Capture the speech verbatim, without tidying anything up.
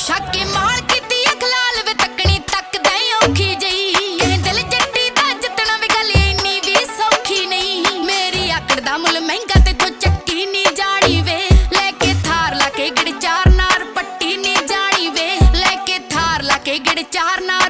ਛਾਕੇ ਮਾਰ ਕੀਤੀ ਅਖਲਾਲ ਵੇ ਤੱਕਣੀ ਤੱਕਦਾ ਔਖੀ ਜਈ ਇਹ ਦਿਲ ਜੱਟੀ ਦਾ ਜਿੱਤਣਾ ਵੀ ਗੱਲ ਇੰਨੀ ਵੀ ਸੌਖੀ ਨਹੀਂ ਮੇਰੀ ਆਕੜ ਦਾ ਮੁੱਲ ਮਹਿੰਗਾ ਤੇ ਤੂੰ ਚੱਕੀ ਨਹੀਂ ਜਾਣੀ ਵੇ ਲੈ ਕੇ ਥਾਰ ਲਾ ਕੇ ਗਿੜ ਚਾਰ ਨਾਰ ਪੱਟੀ ਨਹੀਂ ਜਾਣੀ ਵੇ ਲੈ ਕੇ ਥਾਰ ਲਾ ਕੇ ਗਿੜ ਚਾਰ ਨਾਰ